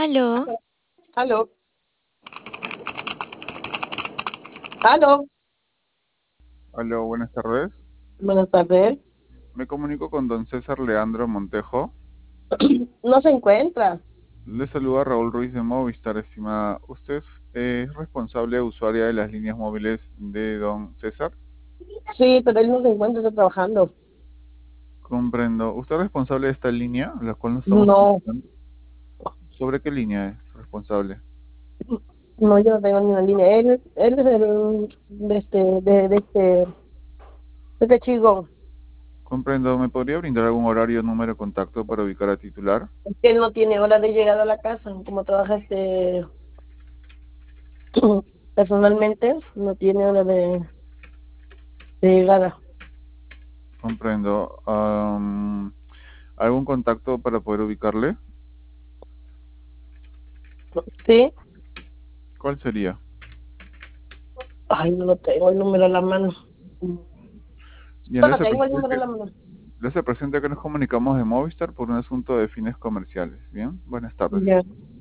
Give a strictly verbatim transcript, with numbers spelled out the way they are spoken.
Aló, Aló, aló, Hola, buenas tardes. buenas tardes. Me comunico con don César Leandro Montejo. No se encuentra. Le saluda Raúl Ruiz de Movistar, estimada. ¿Usted es responsable usuaria de las líneas móviles de don César? Sí, pero él no se encuentra, está trabajando. Comprendo. ¿Usted es responsable de esta línea, la cual no estamos No, comunicando? ¿Sobre qué línea es responsable? no, yo no tengo ni una línea. Él, él es el, de este, de, de este, de este chico. Comprendo. ¿Me podría brindar algún horario o número de contacto para ubicar a titular? Es que él no tiene hora de llegada a la casa. Como trabaja este personalmente, no tiene hora de, de llegada. Comprendo. Am, ¿algún contacto para poder ubicarle? Sí, ¿Cuál sería? ay, no lo tengo el número a la mano. Bien, No le lo hace tengo el presente número a que la mano. Le hace presente que nos comunicamos de Movistar por un asunto de fines comerciales. Bien, buenas tardes. Ya.